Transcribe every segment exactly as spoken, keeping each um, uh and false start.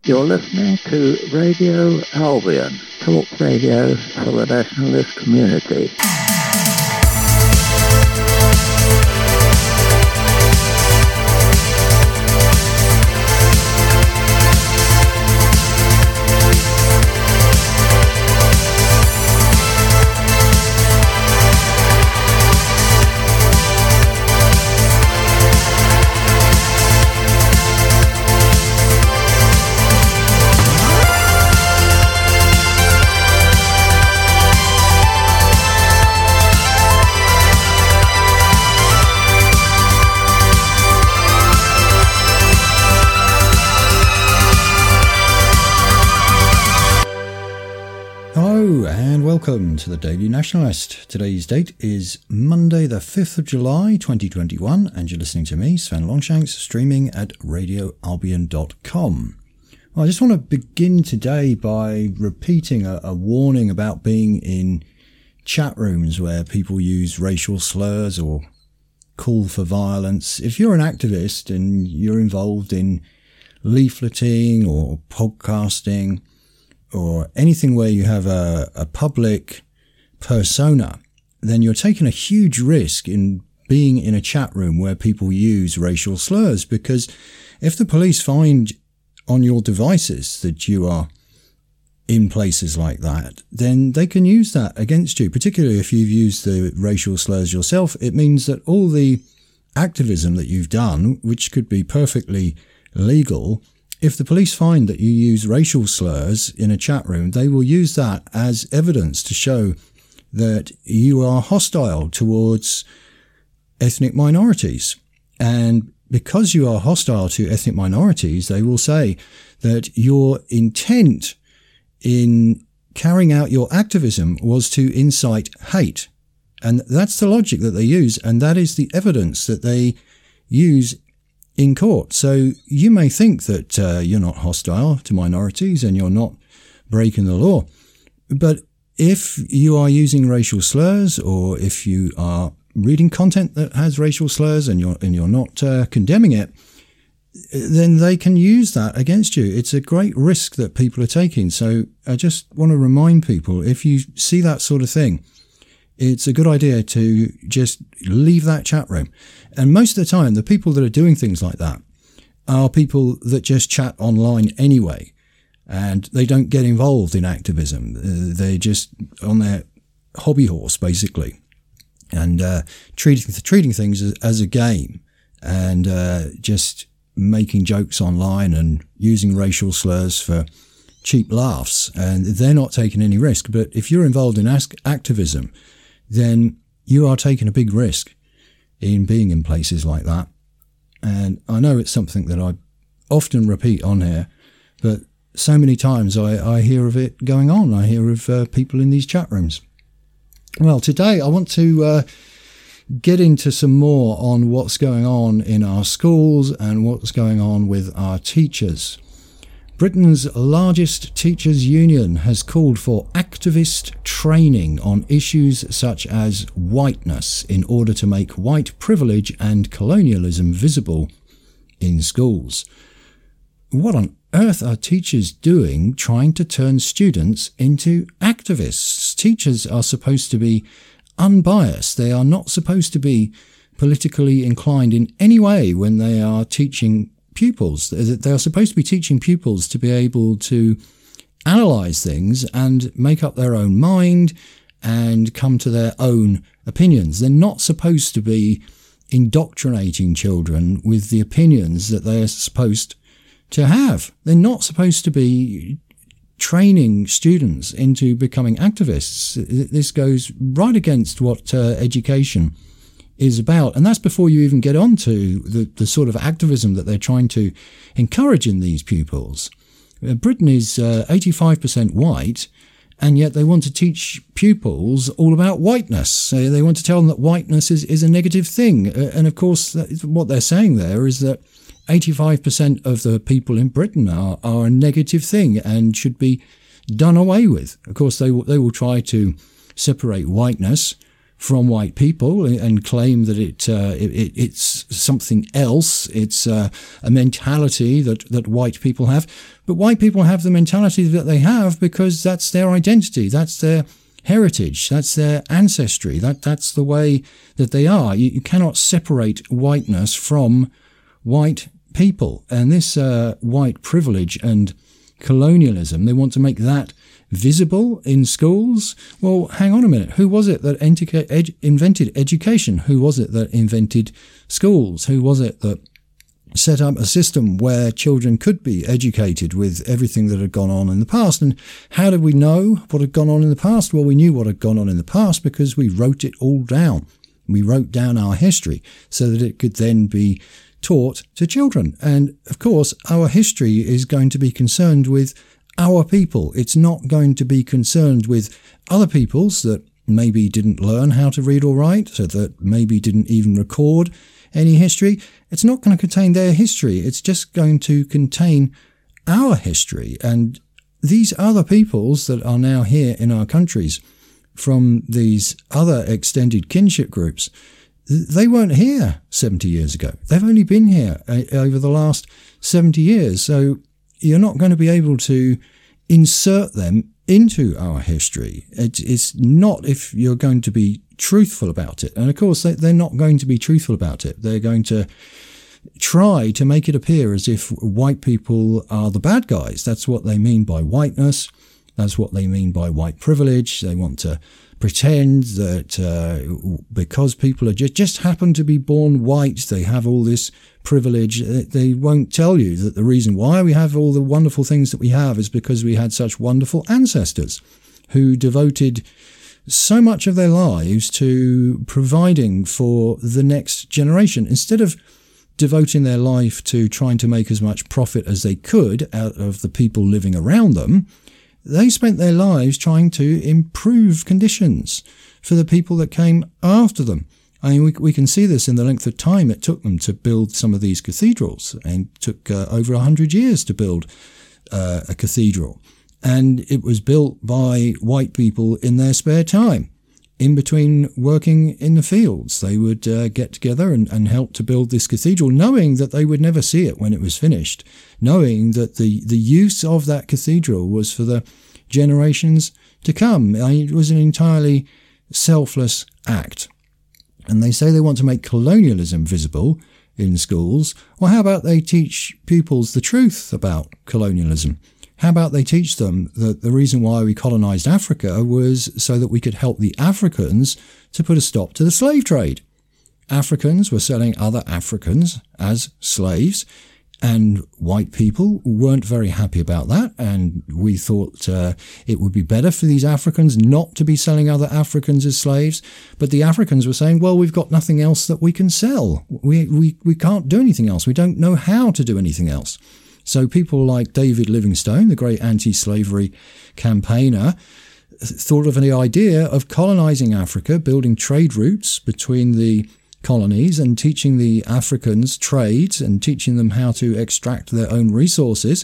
You're listening to Radio Albion, talk radio for the nationalist community. Welcome to the Daily Nationalist. Today's date is Monday the fifth of July twenty twenty-one and you're listening to me, Sven Longshanks, streaming at radio albion dot com. Well, I just want to begin today by repeating a, a warning about being in chat rooms where people use racial slurs or call for violence. If you're an activist and you're involved in leafleting or podcasting, or anything where you have a, a public persona, then you're taking a huge risk in being in a chat room where people use racial slurs, because if the police find on your devices that you are in places like that, then they can use that against you, particularly if you've used the racial slurs yourself. It means that all the activism that you've done, which could be perfectly legal, if the police find that you use racial slurs in a chat room, they will use that as evidence to show that you are hostile towards ethnic minorities. And because you are hostile to ethnic minorities, they will say that your intent in carrying out your activism was to incite hate. And that's the logic that they use, and that is the evidence that they use in court. So you may think that uh, you're not hostile to minorities and you're not breaking the law. But if you are using racial slurs, or if you are reading content that has racial slurs and you're, and you're not uh, condemning it, then they can use that against you. It's a great risk that people are taking. So I just want to remind people, if you see that sort of thing, it's a good idea to just leave that chat room. And most of the time, the people that are doing things like that are people that just chat online anyway, and they don't get involved in activism. Uh, they're just on their hobby horse, basically, and uh, treating treating things as, as a game, and uh, just making jokes online and using racial slurs for cheap laughs. And they're not taking any risk. But if you're involved in ask- activism, then you are taking a big risk in being in places like that. And I know it's something that I often repeat on here, but so many times I, I hear of it going on. I hear of uh, people in these chat rooms. Well, today I want to uh, get into some more on what's going on in our schools and what's going on with our teachers. Britain's largest teachers' union has called for activist training on issues such as whiteness in order to make white privilege and colonialism visible in schools. What on earth are teachers doing trying to turn students into activists? Teachers are supposed to be unbiased. They are not supposed to be politically inclined in any way when they are teaching pupils. They are supposed to be teaching pupils to be able to analyze things and make up their own mind and come to their own opinions. They're not supposed to be indoctrinating children with the opinions that they are supposed to have. They're not supposed to be training students into becoming activists. This goes right against what uh, education is about. And that's before you even get on to the, the sort of activism that they're trying to encourage in these pupils. Uh, Britain is uh, eighty-five percent white, and yet they want to teach pupils all about whiteness. Uh, they want to tell them that whiteness is, is a negative thing. Uh, and of course, that, what they're saying there is that eighty-five percent of the people in Britain are, are a negative thing and should be done away with. Of course, they will, they will try to separate whiteness from white people and claim that it, uh, it it's something else. It's uh, a mentality that, that white people have. But white people have the mentality that they have because that's their identity. That's their heritage. That's their ancestry. That That's the way that they are. You, you cannot separate whiteness from white people. And this uh, white privilege and colonialism, they want to make that visible in schools. Well, hang on a minute. Who was it that educa- ed- invented education? Who was it that invented schools? Who was it that set up a system where children could be educated with everything that had gone on in the past? And how did we know what had gone on in the past? Well, we knew what had gone on in the past because we wrote it all down. We wrote down our history so that it could then be taught to children. And of course, our history is going to be concerned with our people. It's not going to be concerned with other peoples that maybe didn't learn how to read or write, so that maybe didn't even record any history. It's not going to contain their history. It's just going to contain our history. And these other peoples that are now here in our countries from these other extended kinship groups, they weren't here seventy years ago. They've only been here over the last seventy years. So you're not going to be able to insert them into our history. It, it's not if you're going to be truthful about it. And of course, they, they're not going to be truthful about it. They're going to try to make it appear as if white people are the bad guys. That's what they mean by whiteness. That's what they mean by white privilege. They want to pretend that uh, because people are just, just happen to be born white, they have all this privilege. They won't tell you that the reason why we have all the wonderful things that we have is because we had such wonderful ancestors who devoted so much of their lives to providing for the next generation. Instead of devoting their life to trying to make as much profit as they could out of the people living around them, they spent their lives trying to improve conditions for the people that came after them. I mean, we, we can see this in the length of time it took them to build some of these cathedrals. And it took uh, over one hundred years to build uh, a cathedral. And it was built by white people in their spare time. In between working in the fields, they would uh, get together and, and help to build this cathedral, knowing that they would never see it when it was finished, knowing that the, the use of that cathedral was for the generations to come. I mean, it was an entirely selfless act. And they say they want to make colonialism visible in schools. Well, how about they teach pupils the truth about colonialism? How about they teach them that the reason why we colonized Africa was so that we could help the Africans to put a stop to the slave trade. Africans were selling other Africans as slaves, and white people weren't very happy about that, and we thought uh, it would be better for these Africans not to be selling other Africans as slaves. But the Africans were saying, well, we've got nothing else that we can sell. We, we, we can't do anything else. We don't know how to do anything else. So people like David Livingstone, the great anti-slavery campaigner, thought of an idea of colonizing Africa, building trade routes between the colonies and teaching the Africans trades and teaching them how to extract their own resources,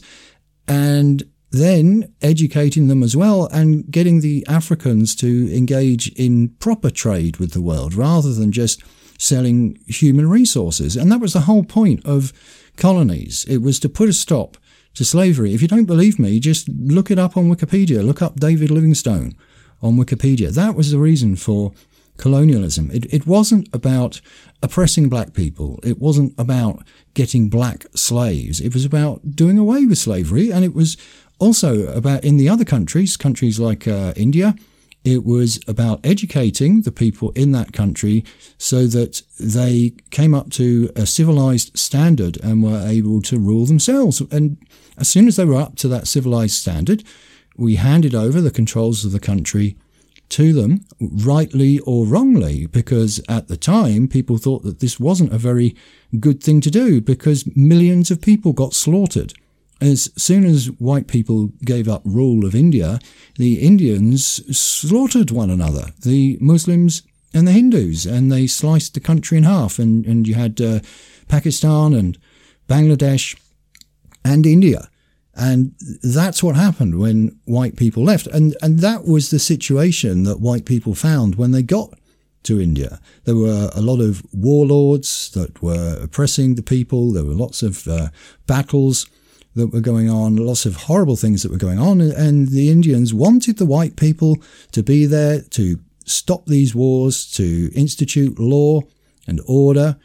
and then educating them as well and getting the Africans to engage in proper trade with the world rather than just selling human resources. And that was the whole point of colonies. It was to put a stop to slavery. If you don't believe me, just look it up on Wikipedia. Look up David Livingstone on Wikipedia. That was the reason for colonialism. It, it wasn't about oppressing black people. It wasn't about getting black slaves. It was about doing away with slavery. And it was also about, in the other countries, countries like uh, India, it was about educating the people in that country so that they came up to a civilized standard and were able to rule themselves. And as soon as they were up to that civilized standard, we handed over the controls of the country to them, rightly or wrongly, because at the time people thought that this wasn't a very good thing to do because millions of people got slaughtered. As soon as white people gave up rule of India, the Indians slaughtered one another, the Muslims and the Hindus, and they sliced the country in half. And, and you had uh, Pakistan and Bangladesh and India. And that's what happened when white people left. And, and that was the situation that white people found when they got to India. There were a lot of warlords that were oppressing the people. There were lots of uh, battles that were going on, lots of horrible things that were going on. And the Indians wanted the white people to be there to stop these wars, to institute law and order,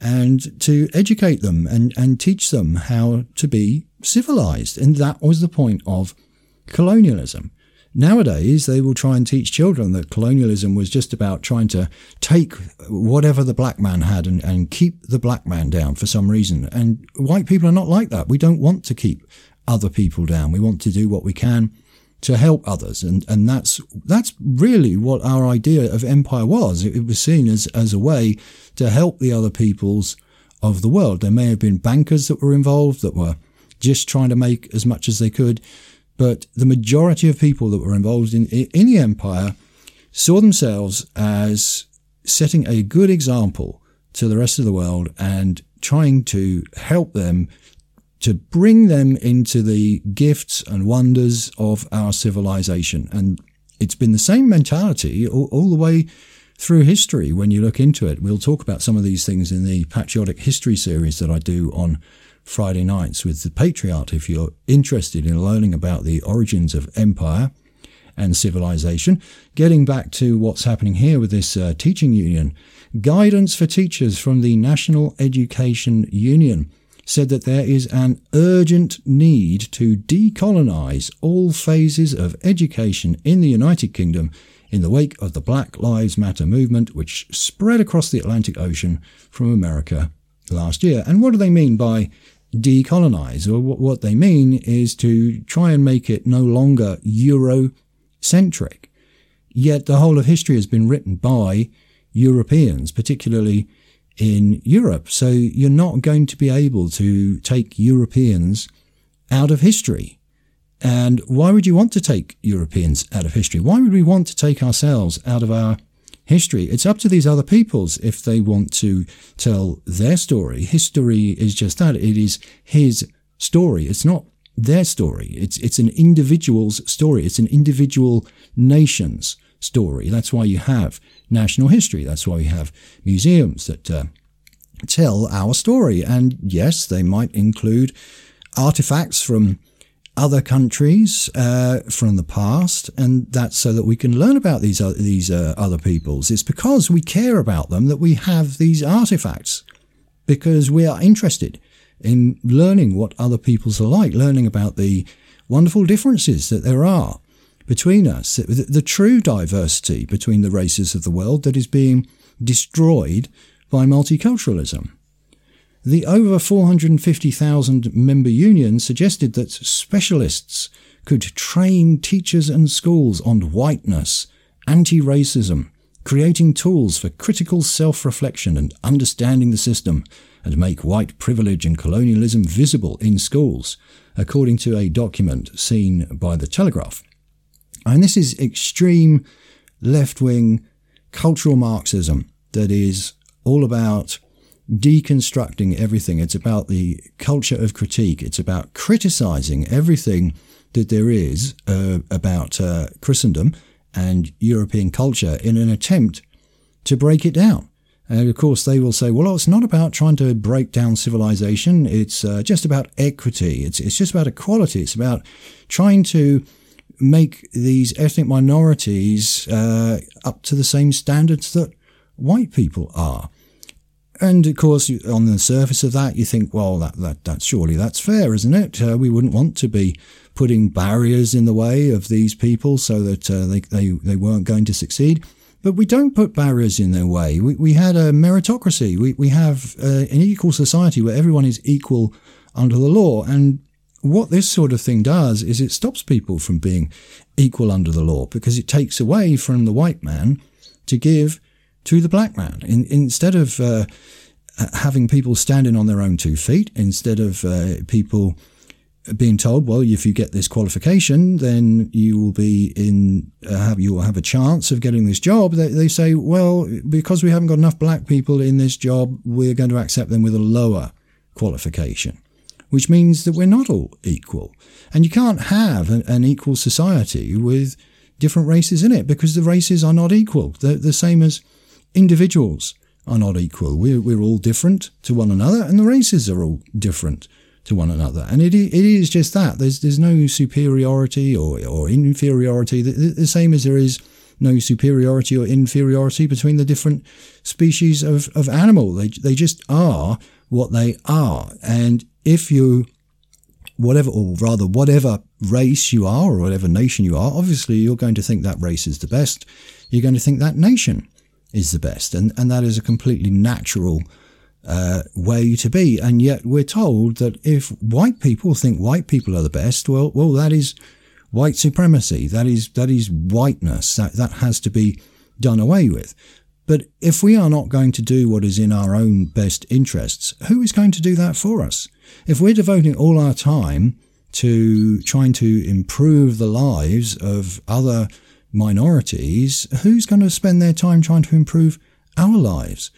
and to educate them and, and teach them how to be civilized. And that was the point of colonialism. Nowadays, they will try and teach children that colonialism was just about trying to take whatever the black man had and, and keep the black man down for some reason. And white people are not like that. We don't want to keep other people down. We want to do what we can to help others. And, and that's that's really what our idea of empire was. It, it was seen as, as a way to help the other peoples of the world. There may have been bankers that were involved that were just trying to make as much as they could. But the majority of people that were involved in, in the empire saw themselves as setting a good example to the rest of the world and trying to help them to bring them into the gifts and wonders of our civilization. And it's been the same mentality all, all the way through history when you look into it. We'll talk about some of these things in the Patriotic History series that I do on Friday nights with the Patriot, if you're interested in learning about the origins of empire and civilization. Getting back to what's happening here with this uh, teaching union, guidance for teachers from the National Education Union said that there is an urgent need to decolonize all phases of education in the United Kingdom in the wake of the Black Lives Matter movement, which spread across the Atlantic Ocean from America last year. And what do they mean by decolonize? Or what they mean is to try and make it no longer Eurocentric. Yet the whole of history has been written by Europeans, particularly in Europe. So you're not going to be able to take Europeans out of history. And why would you want to take Europeans out of history? Why would we want to take ourselves out of our history? It's up to these other peoples if they want to tell their story. History is just that. It is his story. It's not their story. It's it's an individual's story. It's an individual nation's story. That's why you have national history. That's why we have museums that uh, tell our story. And yes, they might include artifacts from other countries uh, from the past, and that's so that we can learn about these uh, these uh, other peoples. It's because we care about them that we have these artifacts, because we are interested in learning what other peoples are like, learning about the wonderful differences that there are between us, the, the true diversity between the races of the world that is being destroyed by multiculturalism. The over four hundred fifty thousand member union suggested that specialists could train teachers and schools on whiteness, anti-racism, creating tools for critical self-reflection and understanding the system, and make white privilege and colonialism visible in schools, according to a document seen by The Telegraph. And this is extreme left-wing cultural Marxism that is all about deconstructing everything. It's about the culture of critique. It's about criticizing everything that there is uh, about uh, Christendom and European culture in an attempt to break it down. And of course, they will say, well, it's not about trying to break down civilization. It's uh, just about equity. It's, it's just about equality. It's about trying to make these ethnic minorities uh, up to the same standards that white people are. And of course, on the surface of that, you think, well, that, that, that surely that's fair, isn't it? Uh, we wouldn't want to be putting barriers in the way of these people so that uh, they, they, they weren't going to succeed. But we don't put barriers in their way. We, we had a meritocracy. We, we have uh, an equal society where everyone is equal under the law. And what this sort of thing does is it stops people from being equal under the law, because it takes away from the white man to give to the black man. In, instead of uh, having people standing on their own two feet, instead of uh, people being told, well, if you get this qualification, then you will be in, uh, have, you will have a chance of getting this job. They, they say, well, because we haven't got enough black people in this job, we're going to accept them with a lower qualification, which means that we're not all equal. And you can't have an, an equal society with different races in it, because the races are not equal. They're the same as individuals are not equal. We're, we're all different to one another, and the races are all different to one another. And it, it is just that. There's there's no superiority or, or inferiority, the, the same as there is no superiority or inferiority between the different species of, of animal. They, they just are what they are. And if you, whatever, or rather whatever race you are or whatever nation you are, obviously you're going to think that race is the best. You're going to think that nation is the best. And, and that is a completely natural uh, way to be. And yet we're told that if white people think white people are the best, well, well, that is white supremacy. That is, that is whiteness. That, that has to be done away with. But if we are not going to do what is in our own best interests, who is going to do that for us? If we're devoting all our time to trying to improve the lives of other minorities, who's going to spend their time trying to improve our lives?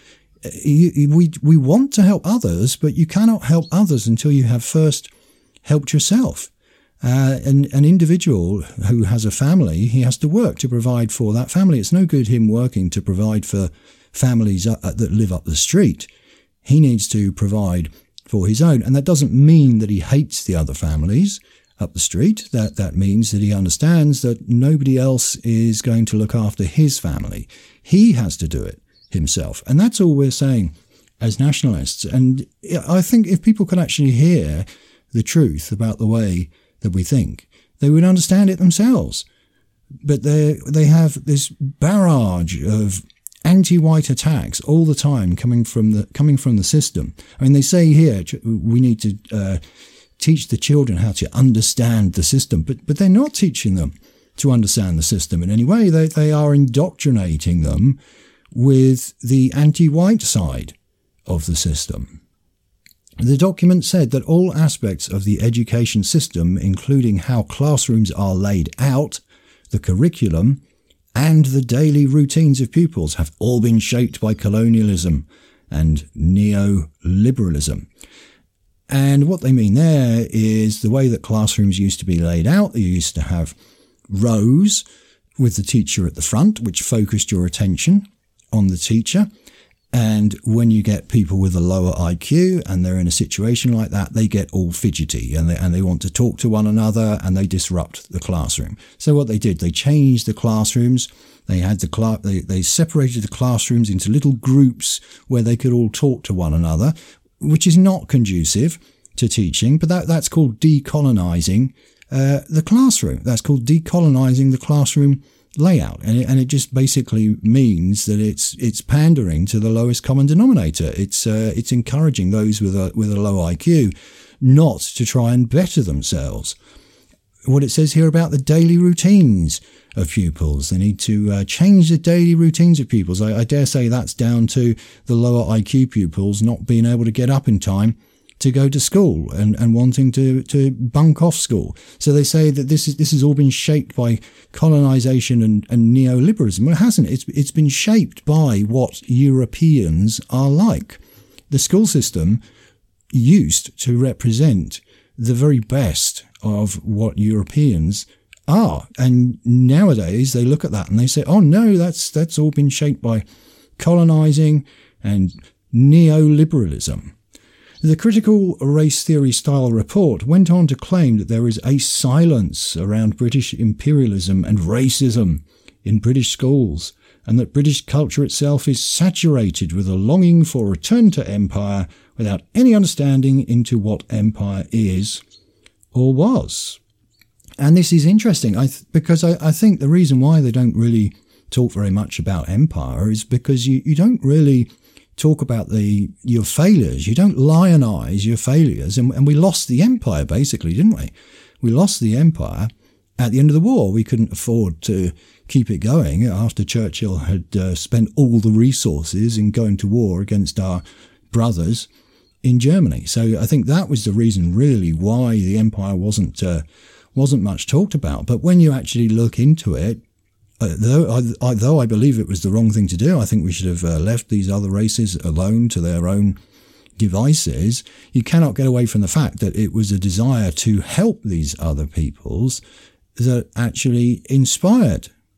We, we want to help others, but you cannot help others until you have first helped yourself. Uh, and an individual who has a family, he has to work to provide for that family. It's no good him working to provide for families uh, that live up the street. He needs to provide for his own. And that doesn't mean that he hates the other families up the street. That, that means that he understands that nobody else is going to look after his family. He has to do it himself. And that's all we're saying as nationalists. And I think if people could actually hear the truth about the way that we think, they would understand it themselves. But they they have this barrage of anti-white attacks all the time coming from the coming from the system. I mean, they say here we need to uh, teach the children how to understand the system, but but they're not teaching them to understand the system in any way. They they are indoctrinating them with the anti-white side of the system. The document said that all aspects of the education system, including how classrooms are laid out, the curriculum, and the daily routines of pupils, have all been shaped by colonialism and neoliberalism. And what they mean there is the way that classrooms used to be laid out. They used to have rows with the teacher at the front, which focused your attention on the teacher. And when you get people with a lower I Q and they're in a situation like that, they get all fidgety and they, and they want to talk to one another and they disrupt the classroom. So what they did, they changed the classrooms. They had the cla- they, they separated the classrooms into little groups where they could all talk to one another, which is not conducive to teaching, but that, that's called decolonizing uh, the classroom. That's called decolonizing the classroom layout, and it, and it just basically means that it's it's pandering to the lowest common denominator. It's uh, it's encouraging those with a with a low I Q not to try and better themselves. What it says here about the daily routines of pupils, they need to uh, change the daily routines of pupils. I, I dare say that's down to the lower I Q pupils not being able to get up in time to go to school and, and wanting to, to bunk off school. So they say that this is this has all been shaped by colonization and, and neoliberalism. Well, it hasn't. It's it's been shaped by what Europeans are like. The school system used to represent the very best of what Europeans are. And nowadays they look at that and they say, oh no, that's that's all been shaped by colonizing and neoliberalism. The critical race theory style report went on to claim that there is a silence around British imperialism and racism in British schools, and that British culture itself is saturated with a longing for return to empire without any understanding into what empire is or was. And this is interesting I th- because I, I think the reason why they don't really talk very much about empire is because you, you don't really talk about the your failures. You don't lionize your failures. And, and we lost the empire, basically, didn't we? We lost the empire at the end of the war. We couldn't afford to keep it going after Churchill had uh, spent all the resources in going to war against our brothers in Germany. So I think that was the reason, really, why the empire wasn't uh, wasn't much talked about. But when you actually look into it, Uh, though, I, I, though I believe it was the wrong thing to do, I think we should have uh, left these other races alone to their own devices. You cannot get away from the fact that it was a desire to help these other peoples that actually inspired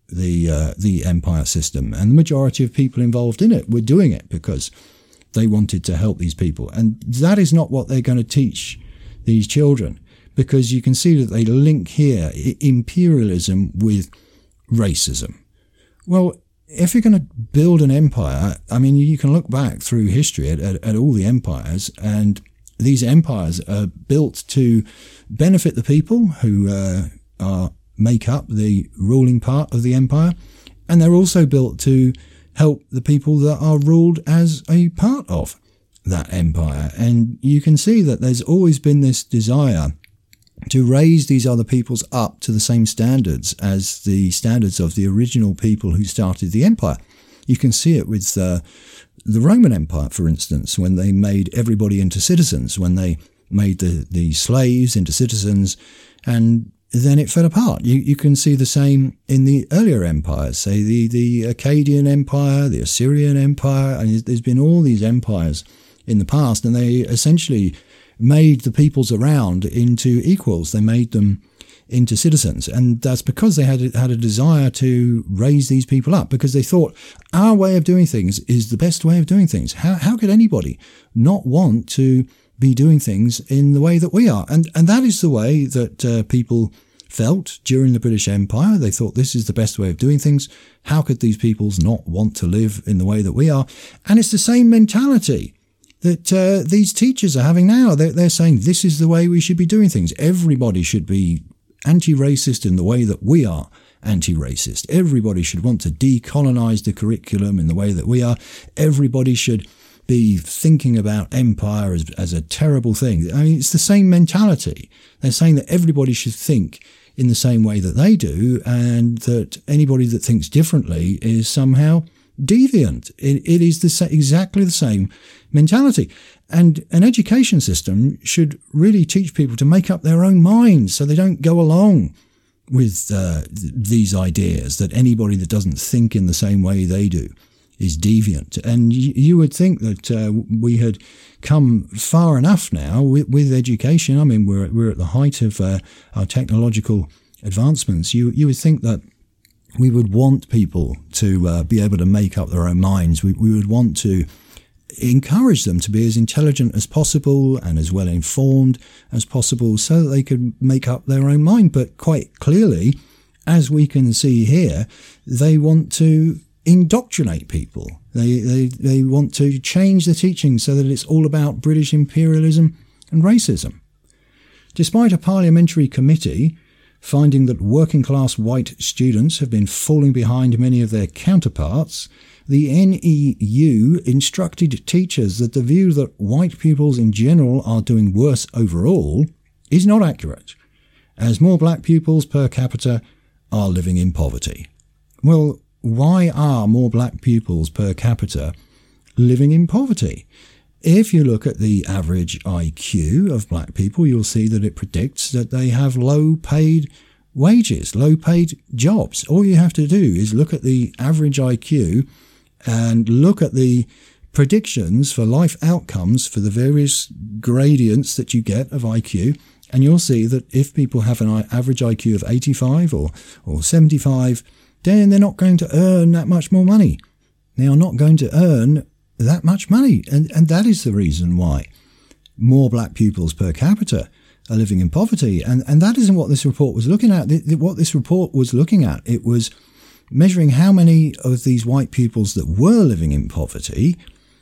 the uh, the empire system, and the majority of people involved in it were doing it because they wanted to help these people. And that is not what they're going to teach these children, because you can see that they link here imperialism with racism. Well, if you're going to build an empire, I mean, you can look back through history at, at, at all the empires, and these empires are built to benefit the people who uh, are make up the ruling part of the empire, and they're also built to help the people that are ruled as a part of that empire. And you can see that there's always been this desire to raise these other peoples up to the same standards as the standards of the original people who started the empire. You can see it with uh, the Roman Empire, for instance, when they made everybody into citizens, when they made the, the slaves into citizens, and then it fell apart. You you can see the same in the earlier empires, say the, the Akkadian Empire, the Assyrian Empire, and there's been all these empires in the past, and they essentially made the peoples around into equals. They made them into citizens, and that's because they had had a desire to raise these people up, because they thought our way of doing things is the best way of doing things. How how could anybody not want to be doing things in the way that we are? And and that is the way that uh, people felt during the British Empire. They thought this is the best way of doing things. How could these peoples not want to live in the way that we are? And it's the same mentality that uh, these teachers are having now. They're, they're saying this is the way we should be doing things. Everybody should be anti-racist in the way that we are anti-racist. Everybody should want to decolonize the curriculum in the way that we are. Everybody should be thinking about empire as, as a terrible thing. I mean, it's the same mentality. They're saying that everybody should think in the same way that they do, and that anybody that thinks differently is somehow deviant. It, it is the, exactly the same mentality. And an education system should really teach people to make up their own minds so they don't go along with uh, these ideas that anybody that doesn't think in the same way they do is deviant. And you, you would think that uh, we had come far enough now with, with education. I mean, we're, we're at the height of uh, our technological advancements. You, you would think that we would want people to uh, be able to make up their own minds. We, we would want to encourage them to be as intelligent as possible and as well informed as possible so that they could make up their own mind. But quite clearly, as we can see here, they want to indoctrinate people. They, they, they want to change the teaching so that it's all about British imperialism and racism. Despite a parliamentary committee finding that working-class white students have been falling behind many of their counterparts, the N E U instructed teachers that the view that white pupils in general are doing worse overall is not accurate, as more black pupils per capita are living in poverty. Well, why are more black pupils per capita living in poverty? If you look at the average I Q of black people, you'll see that it predicts that they have low-paid wages, low-paid jobs. All you have to do is look at the average I Q and look at the predictions for life outcomes for the various gradients that you get of I Q, and you'll see that if people have an average I Q of eighty-five or, or seventy-five, then they're not going to earn that much more money. They are not going to earn that much money. And, and that is the reason why more black pupils per capita are living in poverty. And, and that isn't what this report was looking at. The, the, what this report was looking at, it was measuring how many of these white pupils that were living in poverty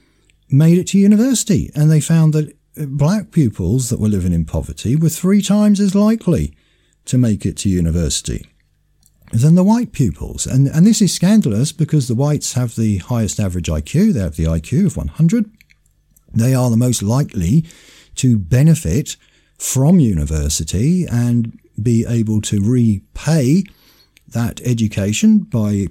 made it to university. And they found that black pupils that were living in poverty were three times as likely to make it to university than the white pupils. And, and this is scandalous because the whites have the highest average I Q. They have the I Q of one hundred. They are the most likely to benefit from university and be able to repay that education by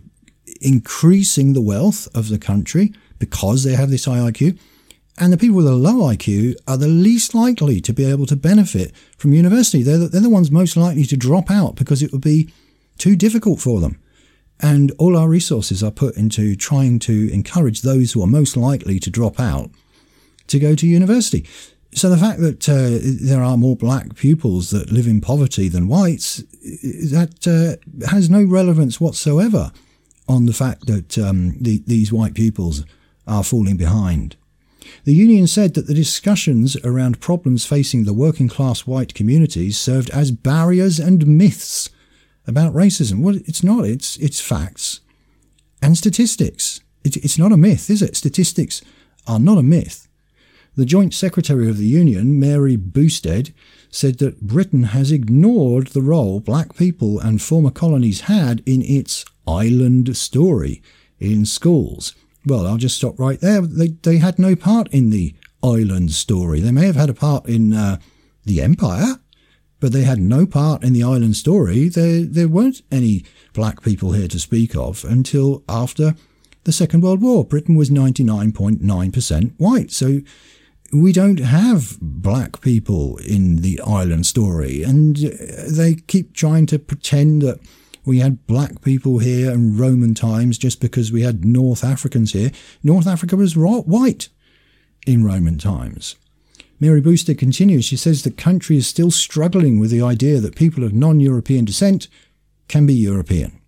increasing the wealth of the country because they have this high I Q. And the people with a low I Q are the least likely to be able to benefit from university. They're the, they're the ones most likely to drop out because it would be too difficult for them. And all our resources are put into trying to encourage those who are most likely to drop out to go to university. So the fact that uh, there are more black pupils that live in poverty than whites, that uh, has no relevance whatsoever on the fact that um, the, these white pupils are falling behind. The union said that the discussions around problems facing the working class white communities served as barriers and myths about racism. Well, it's not. It's it's facts and statistics. It, it's not a myth, is it? Statistics are not a myth. The Joint Secretary of the Union, Mary Boosted, said that Britain has ignored the role black people and former colonies had in its island story in schools. Well, I'll just stop right there. They they had no part in the island story. They may have had a part in uh, the empire, but they had no part in the island story. There, there weren't any black people here to speak of until after the Second World War. Britain was ninety-nine point nine percent white, so we don't have black people in the island story. And they keep trying to pretend that we had black people here in Roman times just because we had North Africans here. North Africa was white in Roman times. Mary Boosted continues. She says the country is still struggling with the idea that people of non-European descent can be European.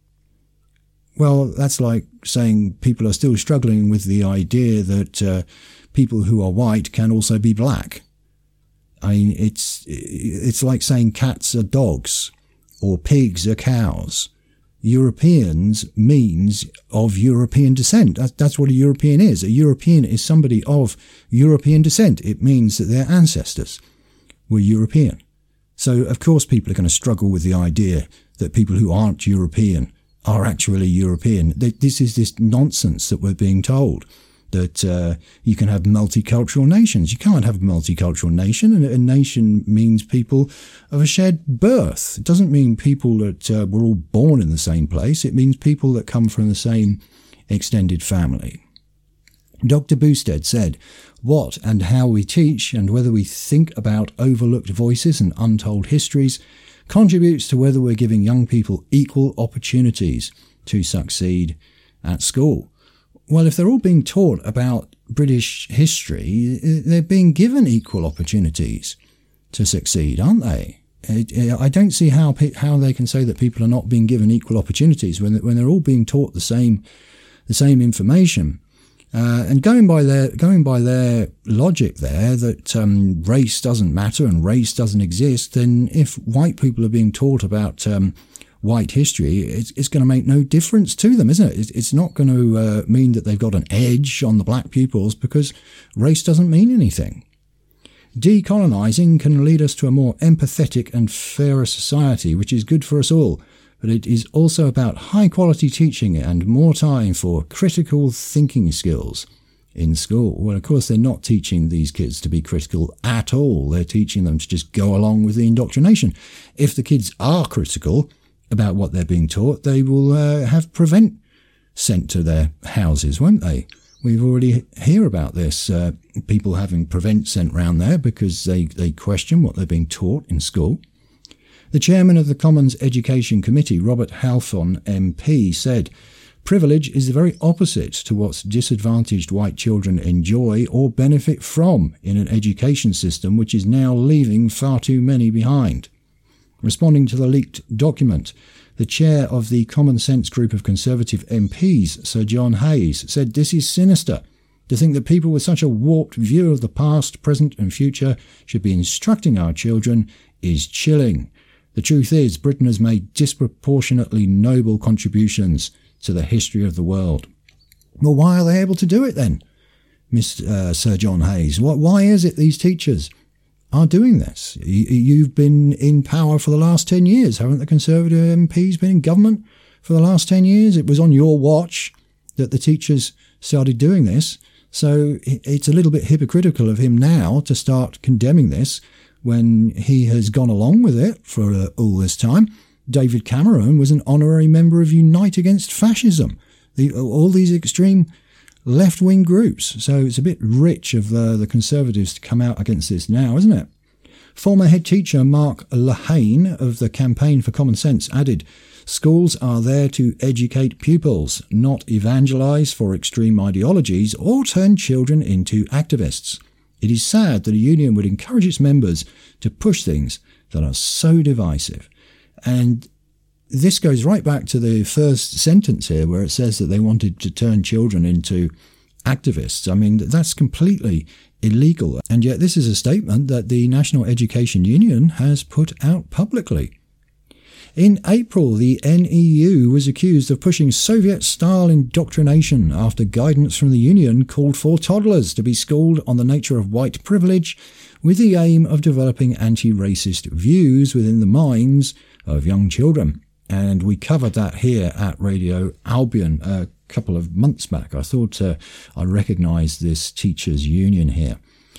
Well, that's like saying people are still struggling with the idea that uh, people who are white can also be black. I mean, it's it's like saying cats are dogs or pigs are cows. Europeans means of European descent. That's, that's what a European is. A European is somebody of European descent. It means that their ancestors were European. So, of course, people are going to struggle with the idea that people who aren't European are actually European. This is this nonsense that we're being told, that uh, you can have multicultural nations. You can't have a multicultural nation. And a nation means people of a shared birth. It doesn't mean people that uh, were all born in the same place. It means people that come from the same extended family. Doctor Boosted said, what and how we teach and whether we think about overlooked voices and untold histories contributes to whether we're giving young people equal opportunities to succeed at school. Well, if they're all being taught about British history, they're being given equal opportunities to succeed, aren't they? I don't see how how they can say that people are not being given equal opportunities when when they're all being taught the same the same information. Uh, and going by their going by their logic there that um, race doesn't matter and race doesn't exist, then if white people are being taught about um, white history, it's, it's going to make no difference to them, isn't it? It's, it's not going to uh, mean that they've got an edge on the black pupils because race doesn't mean anything. Decolonising can lead us to a more empathetic and fairer society, which is good for us all. But it is also about high-quality teaching and more time for critical thinking skills in school. Well, of course, they're not teaching these kids to be critical at all. They're teaching them to just go along with the indoctrination. If the kids are critical about what they're being taught, they will uh, have Prevent sent to their houses, won't they? We've already hear about this, uh, people having Prevent sent round there because they, they question what they're being taught in school. The chairman of the Commons Education Committee, Robert Halfon M P, said, privilege is the very opposite to what disadvantaged white children enjoy or benefit from in an education system which is now leaving far too many behind. Responding to the leaked document, the chair of the Common Sense group of Conservative M Ps, Sir John Hayes, said this is sinister. To think that people with such a warped view of the past, present and future should be instructing our children is chilling. The truth is, Britain has made disproportionately noble contributions to the history of the world. Well, why are they able to do it then, Mister Uh, Sir John Hayes? Why is it these teachers are doing this? You've been in power for the last ten years. Haven't the Conservative M Ps been in government for the last ten years? It was on your watch that the teachers started doing this. So it's a little bit hypocritical of him now to start condemning this when he has gone along with it for uh, all this time. David Cameron was an honorary member of Unite Against Fascism, the, all these extreme left-wing groups. So it's a bit rich of the, the Conservatives to come out against this now, isn't it? Former head teacher Mark Lehane of the Campaign for Common Sense added, schools are there to educate pupils, not evangelise for extreme ideologies or turn children into activists. It is sad that a union would encourage its members to push things that are so divisive. And this goes right back to the first sentence here, where it says that they wanted to turn children into activists. I mean, that's completely illegal. And yet this is a statement that the National Education Union has put out publicly. In April, the N E U was accused of pushing Soviet-style indoctrination after guidance from the union called for toddlers to be schooled on the nature of white privilege with the aim of developing anti-racist views within the minds of young children. And we covered that here at Radio Albion a couple of months back. I thought uh, I recognised this teachers' union here.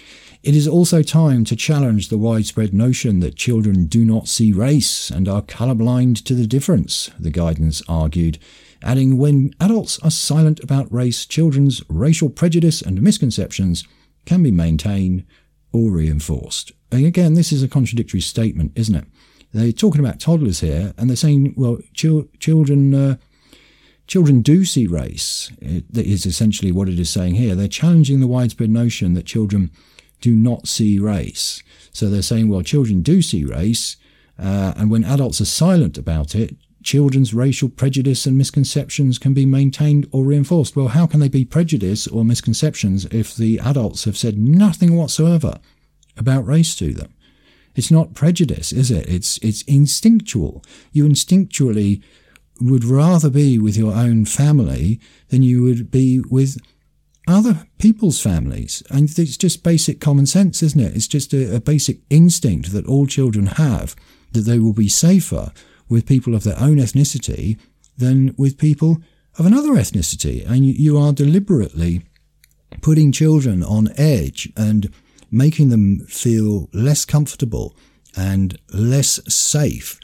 It is also time to challenge the widespread notion that children do not see race and are colourblind to the difference, the guidance argued, adding when adults are silent about race, children's racial prejudice and misconceptions can be maintained or reinforced. And again, this is a contradictory statement, isn't it? They're talking about toddlers here, and they're saying, well, chil- children uh, children do see race. It, that is essentially what it is saying here. They're challenging the widespread notion that children do not see race. So they're saying, well, children do see race, uh, and when adults are silent about it, children's racial prejudice and misconceptions can be maintained or reinforced. Well, how can they be prejudice or misconceptions if the adults have said nothing whatsoever about race to them? It's not prejudice, is it? It's it's instinctual. You instinctually would rather be with your own family than you would be with other people's families. And it's just basic common sense, isn't it? It's just a, a basic instinct that all children have, that they will be safer with people of their own ethnicity than with people of another ethnicity. And you, you are deliberately putting children on edge and making them feel less comfortable and less safe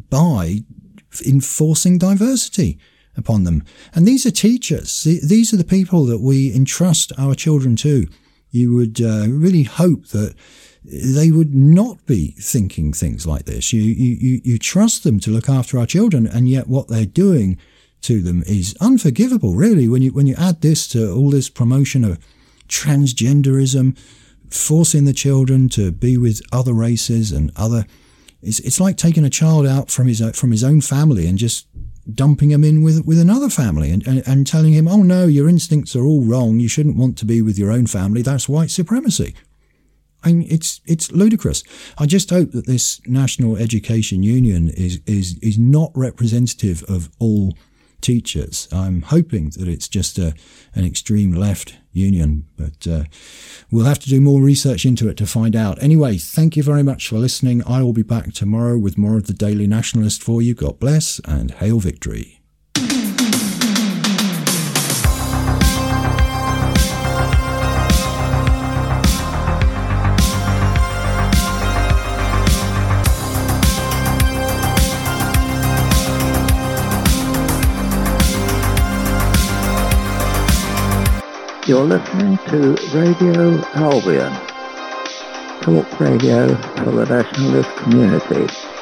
by enforcing diversity upon them. And these are teachers. These are the people that we entrust our children to. You would uh, really hope that they would not be thinking things like this. You, you, you trust them to look after our children, and yet what they're doing to them is unforgivable, really, when you, when you add this to all this promotion of transgenderism, forcing the children to be with other races and other, it's it's like taking a child out from his from his own family and just dumping him in with with another family and, and and telling him, oh no, your instincts are all wrong, you shouldn't want to be with your own family, that's white supremacy. I mean, it's it's ludicrous. I just hope that this National Education Union is is is not representative of all teachers. I'm hoping that it's just a, an extreme left union, but uh, we'll have to do more research into it to find out. Anyway, thank you very much for listening. I will be back tomorrow with more of the Daily Nationalist for you. God bless and hail victory. You're listening to Radio Albion, talk radio for the nationalist community.